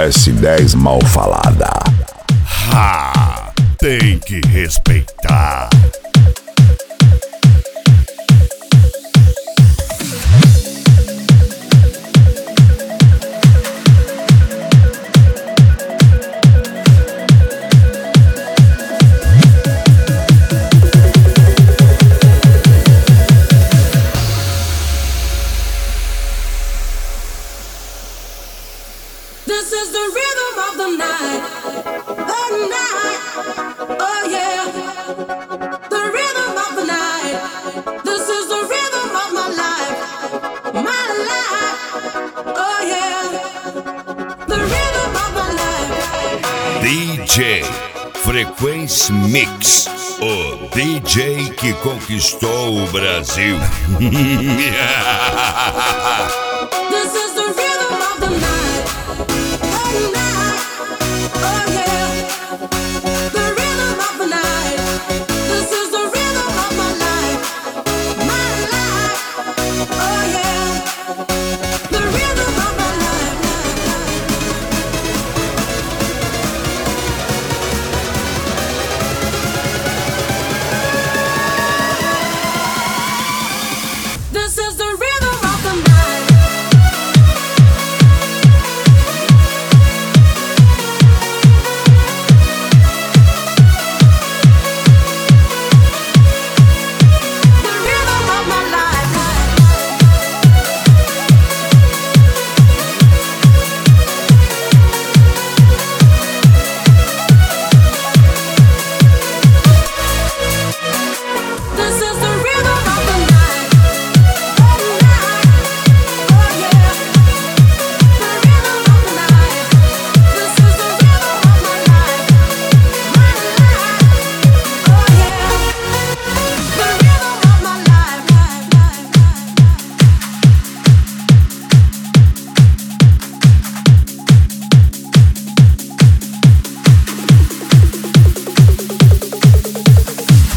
S10 mal falada. Ha! Tem que respeitar. This is the rhythm of the night, oh yeah, the rhythm of the night. This is the rhythm of my life, oh yeah, the rhythm of my life. DJ Frequency Mix, o DJ que conquistou o Brasil. This is